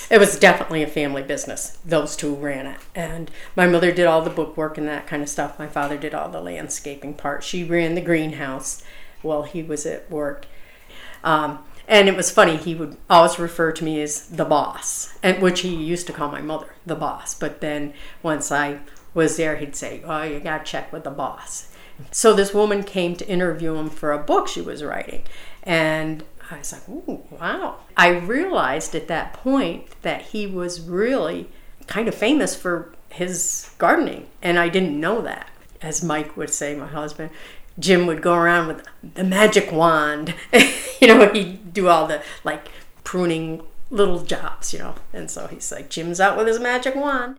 It was definitely a family business. Those two ran it. And my mother did all the bookwork and that kind of stuff. My father did all the landscaping part. She ran the greenhouse while he was at work. And it was funny, he would always refer to me as the boss, and which he used to call my mother, the boss. But then once I was there, he'd say, oh, you got to check with the boss. So this woman came to interview him for a book she was writing. And I was like, ooh, wow. I realized at that point that he was really kind of famous for his gardening. And I didn't know that. As Mike would say, my husband, Jim would go around with the magic wand. He'd do all the pruning little jobs, And so he's like, Jim's out with his magic wand.